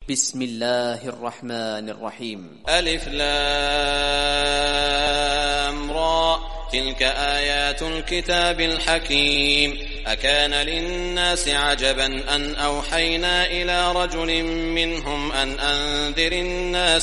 بسم الله الرحمن الرحيم. ألف لام را تلك آيات الكتاب الحكيم. أكان للناس عجبا أن أوحينا إلى رجل منهم أن أنذر الناس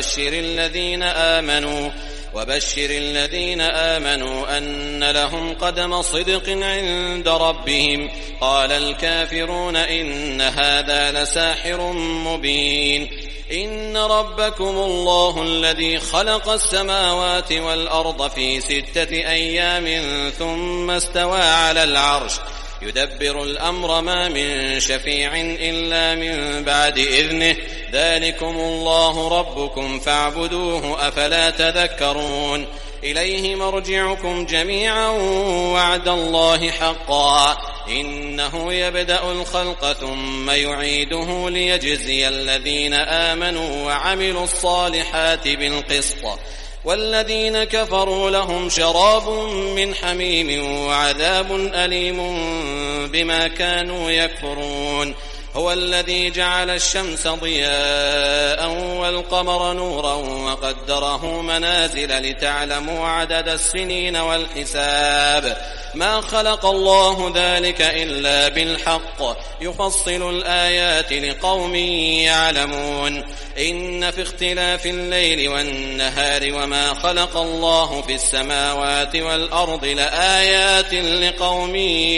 وبشر الذين آمنوا أن لهم قدم صدق عند ربهم. قال الكافرون إن هذا لساحر مبين. إن ربكم الله الذي خلق السماوات والأرض في 6 أيام ثم استوى على العرش يدبر الأمر ما من شفيع إلا من بعد إذنه. ذلكم الله ربكم فاعبدوه أفلا تذكرون. إليه مرجعكم جميعا وعد الله حقا إنه يبدأ الخلق ثم يعيده ليجزي الذين آمنوا وعملوا الصالحات بالقسط والذين كفروا لهم شراب من حميم وعذاب أليم بما كانوا يكفرون. هو الذي جعل الشمس ضياء والقمر نورا وقدره منازل لتعلموا عدد السنين والحساب. ما خلق الله ذلك إلا بالحق يفصل الآيات لقوم يعلمون. إن في اختلاف الليل والنهار وما خلق الله في السماوات والأرض لآيات لقوم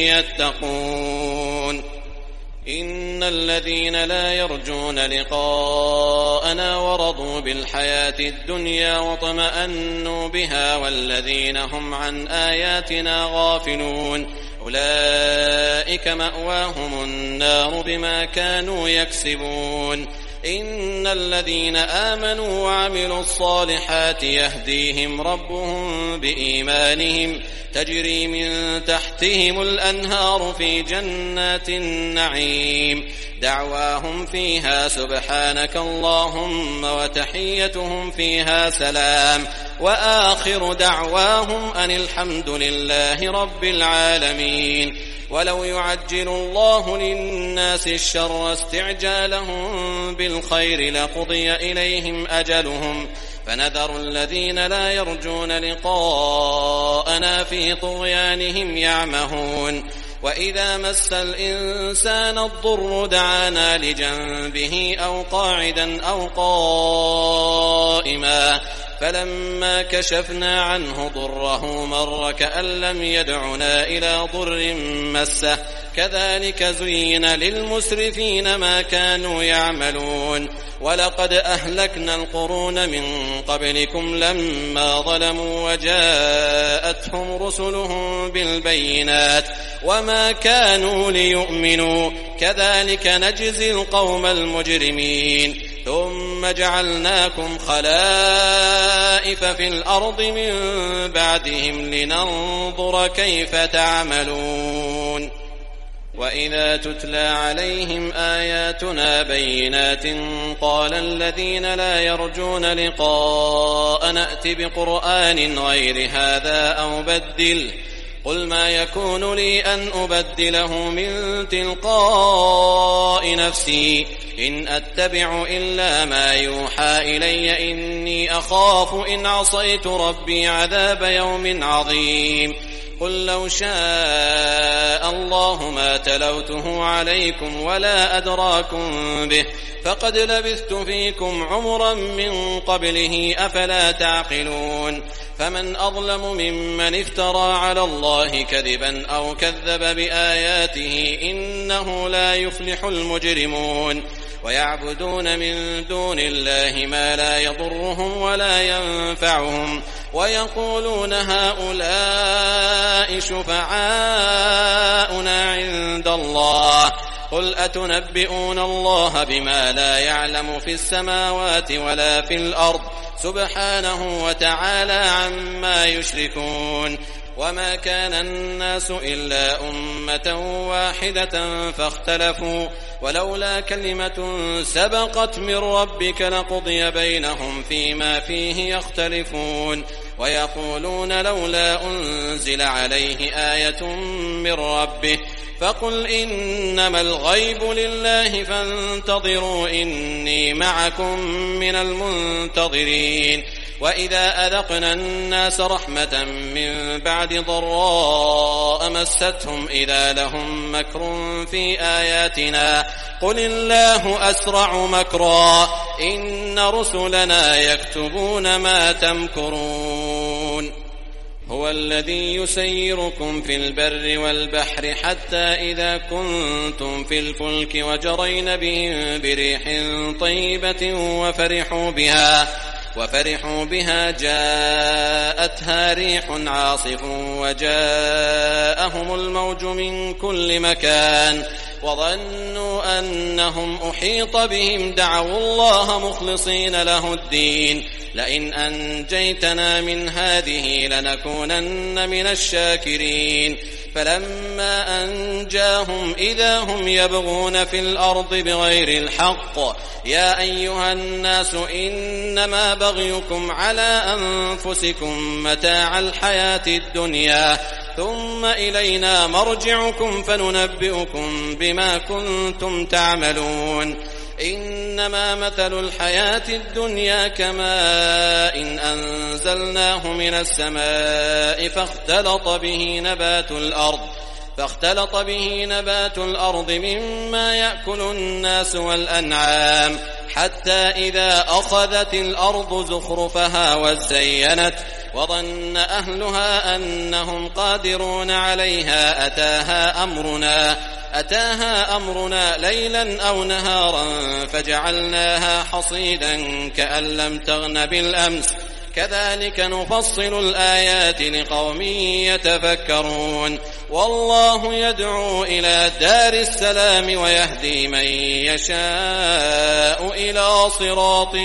يتقون. إن الذين لا يرجون لقاءنا ورضوا بالحياة الدنيا واطمأنوا بها والذين هم عن آياتنا غافلون أولئك مأواهم النار بما كانوا يكسبون. إن الذين آمنوا وعملوا الصالحات يهديهم ربهم بإيمانهم تجري من تحتهم الأنهار في جنات النعيم. دعواهم فيها سبحانك اللهم وتحيتهم فيها سلام وآخر دعواهم أن الحمد لله رب العالمين. ولو يعجل الله للناس الشر استعجالهم بالخير لقضي إليهم أجلهم فنذر الذين لا يرجون لقاءنا في طغيانهم يعمهون. وإذا مس الإنسان الضر دعانا لجنبه أو قاعدا أو قائما فلما كشفنا عنه ضره مر كأن لم يدعنا إلى ضر مسه كذلك زين للمسرفين ما كانوا يعملون. ولقد أهلكنا القرون من قبلكم لما ظلموا وجاءتهم رسلهم بالبينات وما كانوا ليؤمنوا كذلك نجزي القوم المجرمين. ثم جعلناكم خلائف في الأرض من بعدهم لننظر كيف تعملون. وإذا تتلى عليهم آياتنا بينات قال الذين لا يرجون لقاء نأت بقرآن غير هذا أو بدل قل ما يكون لي أن أبدله من تلقاء نفسي إن أتبع إلا ما يوحى إلي إني أخاف إن عصيت ربي عذاب يوم عظيم. قل لو شاء الله ما تلوته عليكم ولا أدراكم به فقد لبثت فيكم عمرا من قبله أفلا تعقلون. فمن أظلم ممن افترى على الله كذبا أو كذب بآياته إنه لا يفلح المجرمون. ويعبدون من دون الله ما لا يضرهم ولا ينفعهم ويقولون هؤلاء شفعاؤنا عند الله قل أتنبئون الله بما لا يعلم في السماوات ولا في الأرض سبحانه وتعالى عما يشركون. وما كان الناس إلا أمة واحدة فاختلفوا ولولا كلمة سبقت من ربك لقضي بينهم فيما فيه يختلفون. ويقولون لولا أنزل عليه آية من ربه فقل إنما الغيب لله فانتظروا إني معكم من المنتظرين. وإذا أذقنا الناس رحمة من بعد ضراء مستهم إذا لهم مكر في آياتنا قل الله أسرع مكرا إن رسلنا يكتبون ما تمكرون. هو الذي يسيركم في البر والبحر حتى إذا كنتم في الفلك وجرين بهم بريح طيبة وفرحوا بها جاءتها ريح عاصف وجاءهم الموج من كل مكان وظنوا أنهم أحيط بهم دعوا الله مخلصين له الدين لئن أنجيتنا من هذه لنكونن من الشاكرين. فلما أنجاهم إذا هم يبغون في الأرض بغير الحق يا أيها الناس إنما بغيكم على أنفسكم متاع الحياة الدنيا ثم إلينا مرجعكم فننبئكم بما كنتم تعملون. إنما مثل الحياة الدنيا كماء إن أنزلناه من السماء فاختلط به نبات الأرض مما يأكل الناس والأنعام حتى إذا أخذت الأرض زخرفها وزينت وظن أهلها أنهم قادرون عليها أتاها أمرنا ليلا أو نهارا فجعلناها حصيدا كأن لم تغن بالأمس كذلك نفصل الآيات لقوم يتفكرون. والله يدعو إلى دار السلام ويهدي من يشاء إلى صراط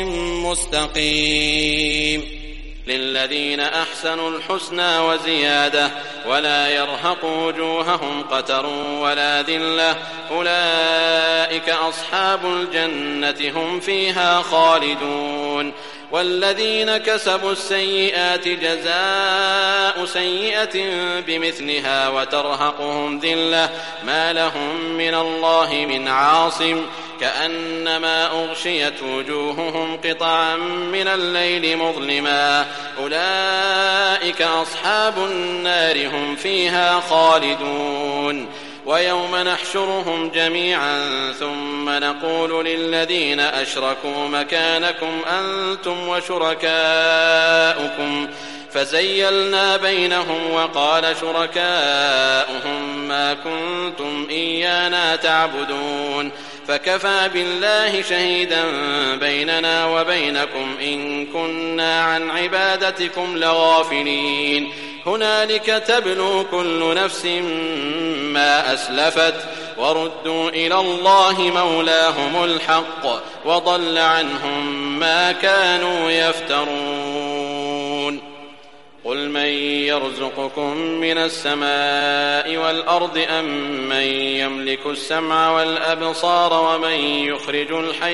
مستقيم. للذين أحسنوا الحسنى وزيادة ولا يرهق وجوههم قتر ولا ذلة أولئك أصحاب الجنة هم فيها خالدون. والذين كسبوا السيئات جزاء سيئة بمثلها وترهقهم ذلة ما لهم من الله من عاصم كأنما أغشيت وجوههم قطعا من الليل مظلما أولئك أصحاب النار هم فيها خالدون. ويوم نحشرهم جميعا ثم نقول للذين أشركوا مكانكم أنتم وشركاؤكم فزيلنا بينهم وقال شركاؤهم ما كنتم إيانا تعبدون فكفى بالله شهيدا بيننا وبينكم إن كنا عن عبادتكم لغافلين. هنالك تبلو كل نفس ما أسلفت وردوا إلى الله مولاهم الحق وضل عنهم ما كانوا يفترون. قل من يرزقكم من السماء والأرض أم من يملك السمع والأبصار ومن يخرج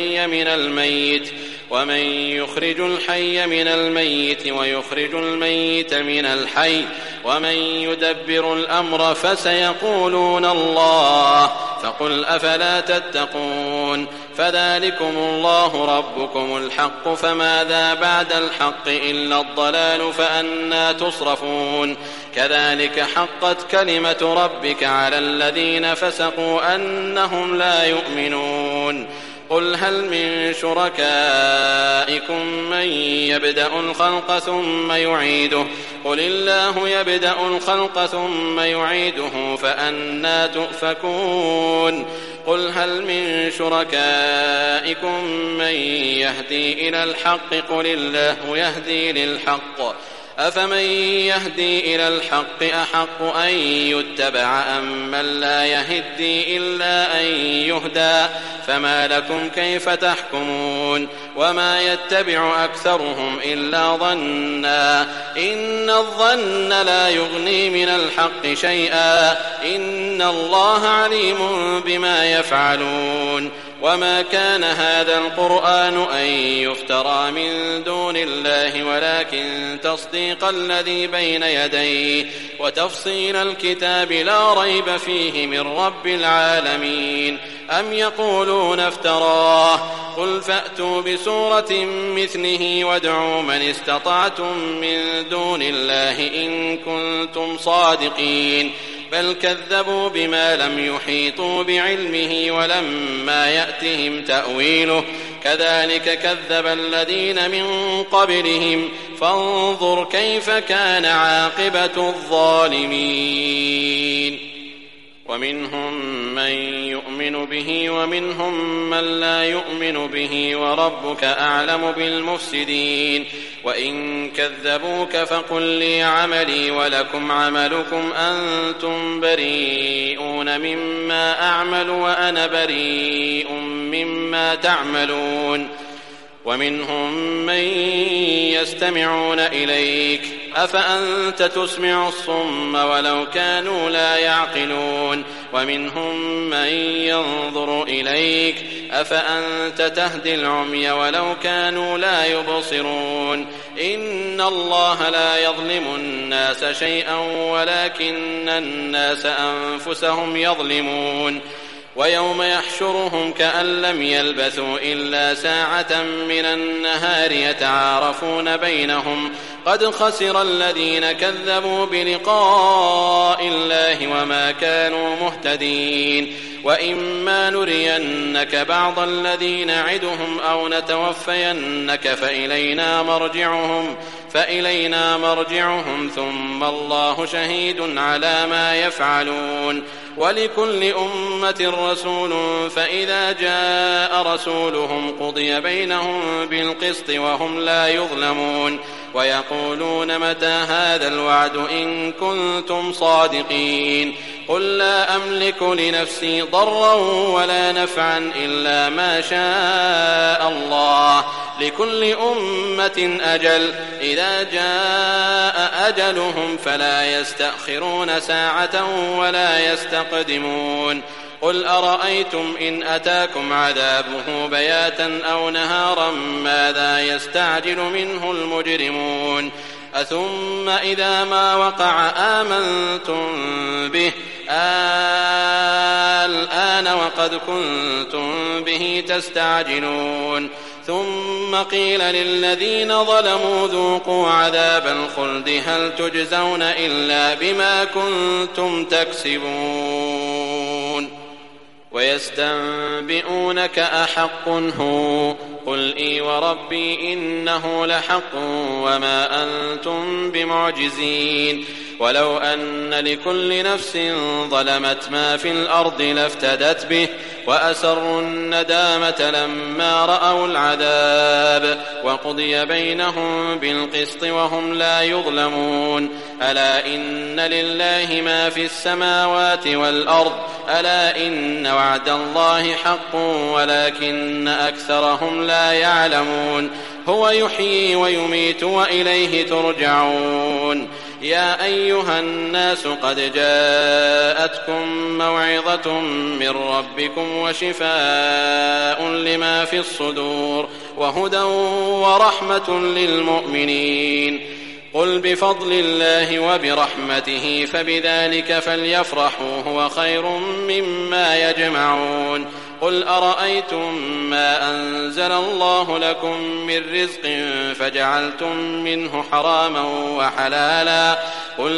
الحي من الميت ويخرج الميت من الحي ومن يدبر الأمر فسيقولون الله فقل أفلا تتقون. فذلكم الله ربكم الحق فماذا بعد الحق إلا الضلال فأنى تصرفون. كذلك حقت كلمة ربك على الذين فسقوا أنهم لا يؤمنون. قل هل من شركائكم من يبدأ الخلق ثم يعيده قل الله يبدأ الخلق ثم يعيده فأنى تؤفكون. قل هل من شركائكم من يهدي إلى الحق قل الله يهدي للحق أفمن يهدي إلى الحق أحق أن يتبع أم من لا يهدي إلا أن يهدى فما لكم كيف تحكمون. وما يتبع أكثرهم إلا ظنا إن الظن لا يغني من الحق شيئا إن الله عليم بما يفعلون. وما كان هذا القرآن أن يفترى من دون الله ولكن تصديق الذي بين يديه وتفصيل الكتاب لا ريب فيه من رب العالمين. أم يقولون افتراه قل فأتوا بسورة مثله وادعوا من استطعتم من دون الله إن كنتم صادقين بل كذبوا بما لم يحيطوا بعلمه ولما يأتهم تأويله كذلك كذب الذين من قبلهم فانظر كيف كان عاقبة الظالمين. ومنهم من يؤمن به ومنهم من لا يؤمن به وربك أعلم بالمفسدين. وإن كذبوك فقل لي عملي ولكم عملكم أنتم بريئون مما أعمل وأنا بريء مما تعملون. ومنهم من يستمعون إليك أفأنت تسمع الصم ولو كانوا لا يعقلون. ومنهم من ينظر إليك أفأنت تهدي العمي ولو كانوا لا يبصرون. إن الله لا يظلم الناس شيئا ولكن الناس أنفسهم يظلمون. ويوم يحشرهم كأن لم يلبثوا إلا ساعة من النهار يتعارفون بينهم قد خسر الذين كذبوا بلقاء الله وما كانوا مهتدين. وإما نرينك بعض الذي نعدهم أو نتوفينك فإلينا مرجعهم ثم الله شهيد على ما يفعلون. ولكل أمة رسول فإذا جاء رسولهم قضي بينهم بالقسط وهم لا يظلمون. ويقولون متى هذا الوعد إن كنتم صادقين. قل لا أملك لنفسي ضرا ولا نفعا إلا ما شاء الله لكل أمة أجل إذا جاء أجلهم فلا يستأخرون ساعة ولا يستقدمون. قل أرأيتم إن أتاكم عذابه بياتا أو نهارا ماذا يستعجل منه المجرمون. أثم إذا ما وقع آمنتم به الآن وقد كنتم به تستعجلون. ثم قيل للذين ظلموا ذوقوا عذاب الخلد هل تجزون إلا بما كنتم تكسبون. ويستنبئونك أحق هو قل إي وربي إنه لحق وما أنتم بمعجزين. ولو أن لكل نفس ظلمت ما في الأرض لافتدت به وأسروا الندامة لما رأوا العذاب وقضي بينهم بالقسط وهم لا يظلمون. ألا إن لله ما في السماوات والأرض ألا إن وعد الله حق ولكن أكثرهم لا يعلمون. هو يحيي ويميت وإليه ترجعون. يا أيها الناس قد جاءتكم موعظة من ربكم وشفاء لما في الصدور وهدى ورحمة للمؤمنين. قل بفضل الله وبرحمته فبذلك فليفرحوا هو خير مما يجمعون. قل أرأيتم ما أنزل الله لكم من رزق فجعلتم منه حراما وحلالا قل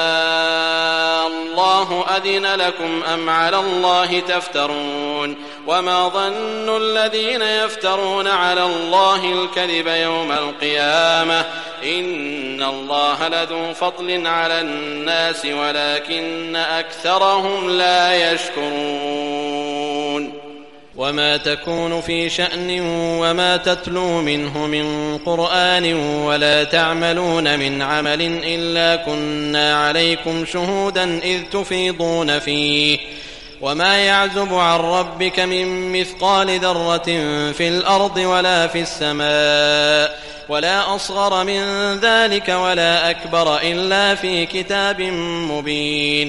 الله أذن لكم أم على الله تفترون. وما ظن الذين يفترون على الله الكذب يوم القيامة إن الله لذو فضل على الناس ولكن أكثرهم لا يشكرون. وما تكون في شأن وما تتلو منه من قرآن ولا تعملون من عمل إلا كنا عليكم شهودا إذ تفيضون فيه وما يعزب عن ربك من مثقال ذرة في الأرض ولا في السماء ولا أصغر من ذلك ولا أكبر إلا في كتاب مبين.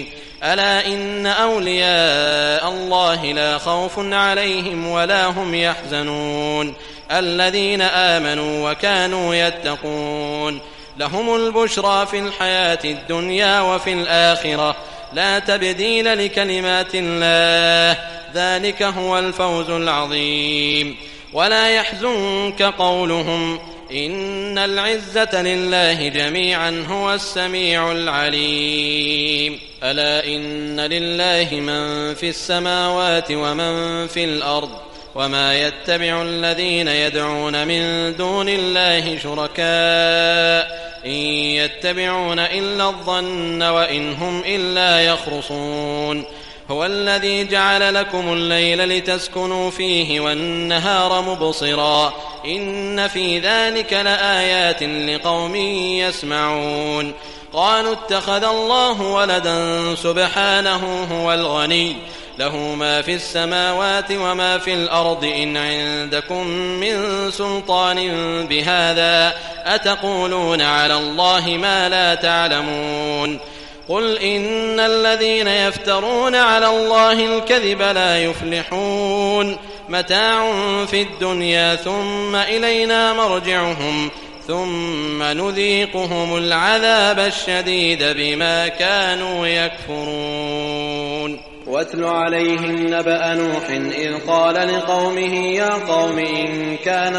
ألا إن أولياء الله لا خوف عليهم ولا هم يحزنون الذين آمنوا وكانوا يتقون لهم البشرى في الحياة الدنيا وفي الآخرة لا تبديل لكلمات الله ذلك هو الفوز العظيم ولا يحزنك قولهم إن العزة لله جميعا هو السميع العليم ألا إن لله من في السماوات ومن في الأرض وما يتبع الذين يدعون من دون الله شركاء إن يتبعون إلا الظن وإن هم إلا يخرصون هو الذي جعل لكم الليل لتسكنوا فيه والنهار مبصرا إن في ذلك لآيات لقوم يسمعون قالوا اتخذ الله ولدا سبحانه هو الغني له ما في السماوات وما في الأرض إن عندكم من سلطان بهذا أتقولون على الله ما لا تعلمون قل إن الذين يفترون على الله الكذب لا يفلحون متاع في الدنيا ثم إلينا مرجعهم ثم نذيقهم العذاب الشديد بما كانوا يكفرون واتل عليهم نبأ نوح إذ قال لقومه يا قوم إن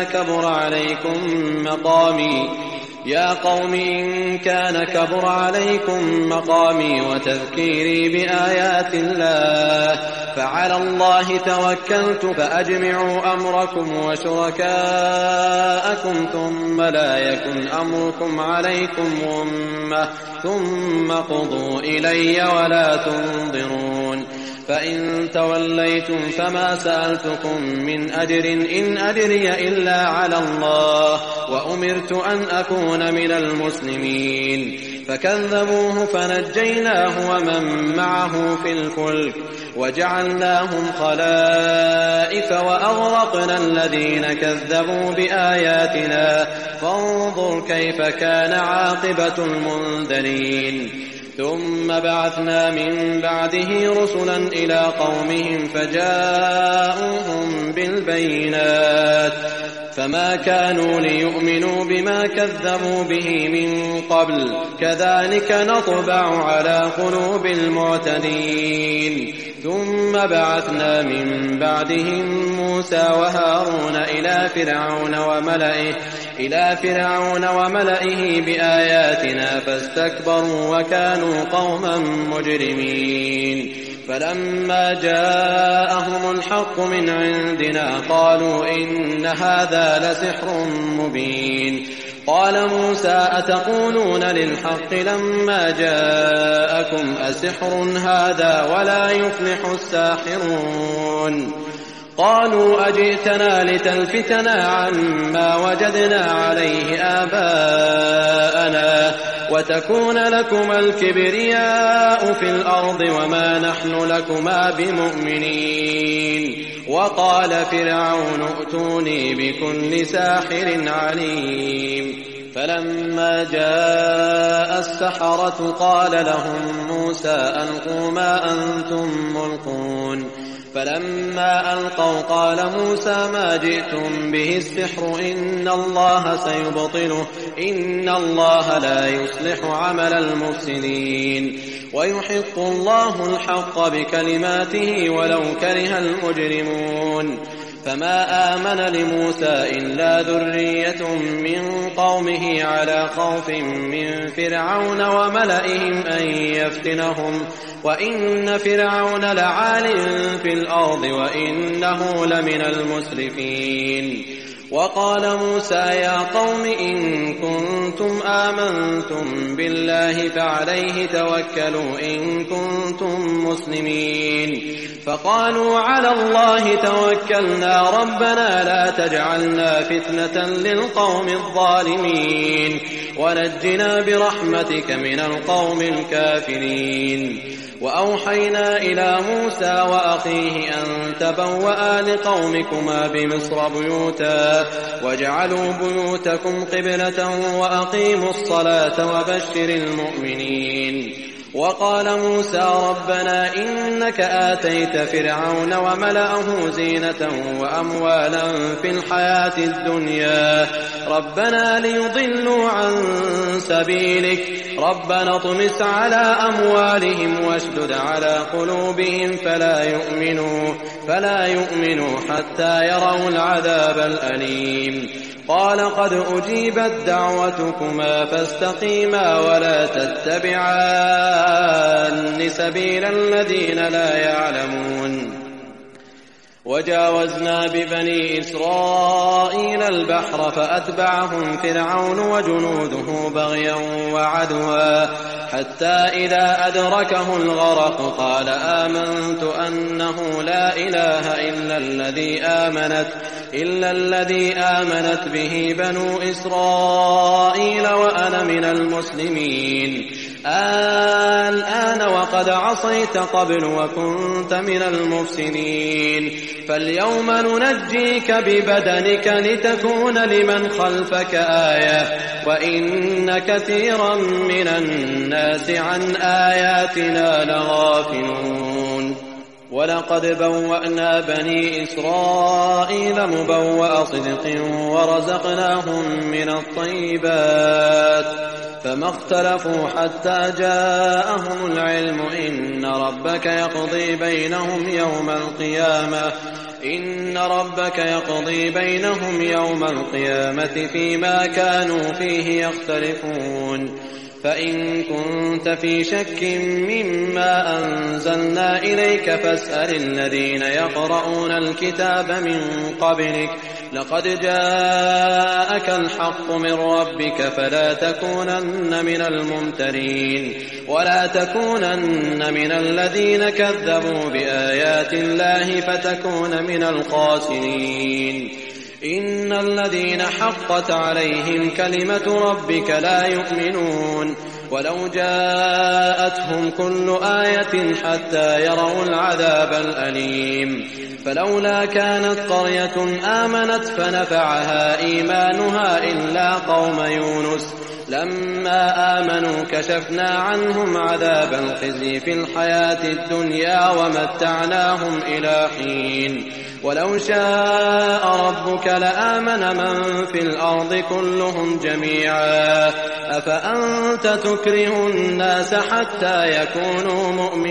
كان كبر عليكم مقامي وتذكيري بآيات الله فعلى الله توكلت فأجمعوا أمركم وشركاءكم ثم لا يكن أمركم عليكم غمة ثم قضوا إلي ولا تنظرون فإن توليتم فما سألتكم من أجر إن أجري إلا على الله وأمرت أن أكون من المسلمين فكذبوه فنجيناه ومن معه في الفلك وجعلناهم خلائف وأغرقنا الذين كذبوا بآياتنا فانظر كيف كان عاقبة المنذرين ثم بعثنا من بعده رسلا إلى قومهم فجاءوهم بالبينات فما كانوا ليؤمنوا بما كذبوا به من قبل كذلك نطبع على قلوب المعتدين ثم بعثنا من بعدهم موسى وهارون إلى فرعون وملئه بآياتنا فاستكبروا وكانوا قوما مجرمين فلما جاءهم الحق من عندنا قالوا إن هذا لسحر مبين قال موسى أتقولون للحق لما جاءكم أسحر هذا ولا يفلح الساحرون قالوا أجئتنا لتلفتنا عما وجدنا عليه آباءنا وتكون لكما الكبرياء في الأرض وما نحن لكما بمؤمنين وقال فرعون ائتوني بكل ساحر عليم فلما جاء السحرة قال لهم موسى ألقوا ما أنتم ملقون فلما ألقوا قال موسى ما جئتم به السحر إن الله سيبطله إن الله لا يصلح عمل المفسدين ويحق الله الحق بكلماته ولو كره المجرمون فما آمن لموسى إلا ذرية من قومه على خوف من فرعون وملئهم أن يفتنهم وإن فرعون لعال في الأرض وإنه لمن المسرفين وقال موسى يا قوم إن كنتم آمنتم بالله فعليه توكلوا إن كنتم مسلمين فقالوا على الله توكلنا ربنا لا تجعلنا فتنة للقوم الظالمين ونجنا برحمتك من القوم الكافرين وأوحينا إلى موسى وأخيه أن تبوأ لقومكما بمصر بيوتا واجعلوا بيوتكم قبلة وأقيموا الصلاة وبشر المؤمنين وقال موسى ربنا إنك آتيت فرعون وملأه زينة وأموالا في الحياة الدنيا ربنا ليضلوا عن سبيلك ربنا اطمس على أموالهم واشدد على قلوبهم فلا يؤمنوا حتى يروا العذاب الأليم قال قد أجيبت دعوتكما فاستقيما ولا تتبعان سبيل الذين لا يعلمون وجاوزنا ببني إسرائيل البحر فأتبعهم فرعون وجنوده بغيا وعدوا حتى إذا أدركه الغرق قال آمنت أنه لا إله إلا الذي آمنت به بنو إسرائيل وأنا من المسلمين الآن وقد عصيت قبل وكنت من المفسدين فاليوم ننجيك ببدنك لتكون لمن خلفك آية وإن كثيرا من الناس عن آياتنا لغافلون ولقد بوأنا بني إسرائيل مبوأ صدق ورزقناهم من الطيبات فما اختلفوا حتى جاءهم العلم إن ربك يقضي بينهم يوم القيامة فيما كانوا فيه يختلفون فإن كنت في شك مما أنزلنا إليك فاسأل الذين يقرؤون الكتاب من قبلك لقد جاءك الحق من ربك فلا تكونن من الممترين ولا تكونن من الذين كذبوا بآيات الله فتكون من الخاسرين إن الذين حقت عليهم كلمة ربك لا يؤمنون ولو جاءتهم كل آية حتى يروا العذاب الأليم فلولا كانت قرية آمنت فنفعها إيمانها إلا قوم يونس لما آمنوا كشفنا عنهم عذاب الخزي في الحياة الدنيا ومتعناهم إلى حين ولو شاء ربك لآمن من في الأرض كلهم جميعا أفأنت تكره الناس حتى يكونوا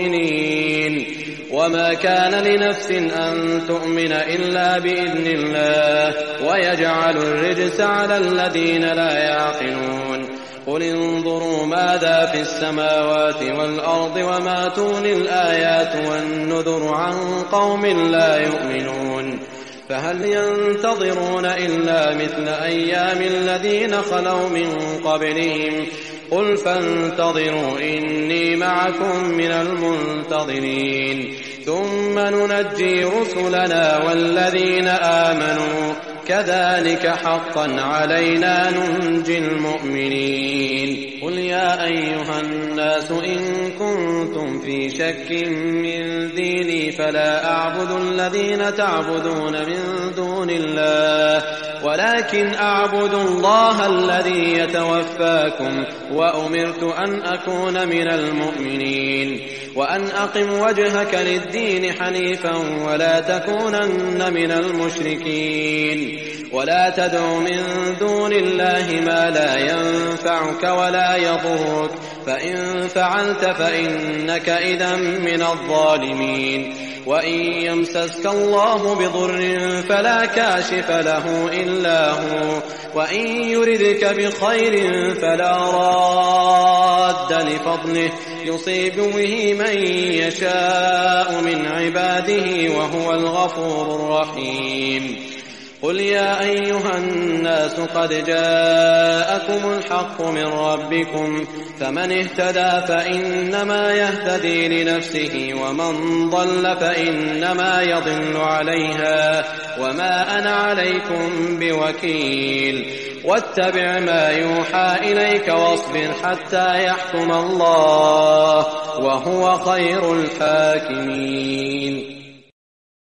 مؤمنين وما كان لنفس أن تؤمن إلا بإذن الله ويجعل الرجس على الذين لا يعقلون قل انظروا ماذا في السماوات والأرض وما تغني الآيات والنذر عن قوم لا يؤمنون فهل ينتظرون إلا مثل أيام الذين خلوا من قبلهم قل فانتظروا إني معكم من المنتظرين ثم ننجي رسلنا والذين آمنوا كذلك حقا علينا ننجي المؤمنين قل يا أيها الناس إن كنتم في شك من ديني فلا أعبد الذين تعبدون من دون الله ولكن أعبد الله الذي يتوفاكم وأمرت أن أكون من المؤمنين وأن أقم وجهك للدين حنيفا ولا تكونن من المشركين ولا تدع من دون الله ما لا ينفعك ولا يضرك فإن فعلت فإنك إذا من الظالمين وإن يمسسك الله بضر فلا كاشف له إلا هو وإن يردك بخير فلا راد لفضله يصيب به من يشاء من عباده وهو الغفور الرحيم قل يا أيها الناس قد جاءكم الحق من ربكم فمن اهتدى فإنما يهتدي لنفسه ومن ضل فإنما يضل عليها وما أنا عليكم بوكيل واتبع ما يوحى إليك واصبر حتى يحكم الله وهو خير الحاكمين